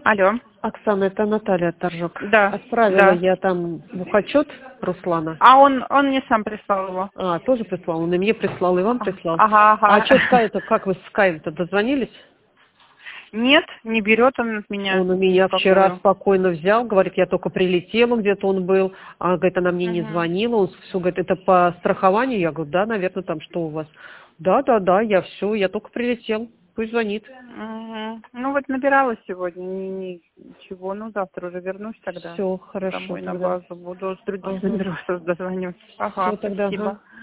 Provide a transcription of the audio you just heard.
Алло. Оксана, это Наталья Торжок. Да. Отправила Да. я там бухачет Руслана. А он мне сам прислал его. А, тоже прислал? Он и мне прислал, и вам прислал. Ага. А что Скайп-то, как вы с Скайп-то дозвонились? Нет, не берет он от меня. Он у меня никакую. вчера спокойно взял, говорит, я только прилетела, где-то он был. А, говорит, она мне не Мгм. звонила. Он все говорит, это по страхованию? Я говорю, да, наверное, там что у вас? Да, я только прилетел. Пусть звонит. Мгм. Ну вот набирала сегодня, ничего, ну завтра уже вернусь тогда. Все, хорошо Домой на тогда. базу буду с других Ага. номеров дозвонюсь. Ага, Все тогда, ага. спасибо.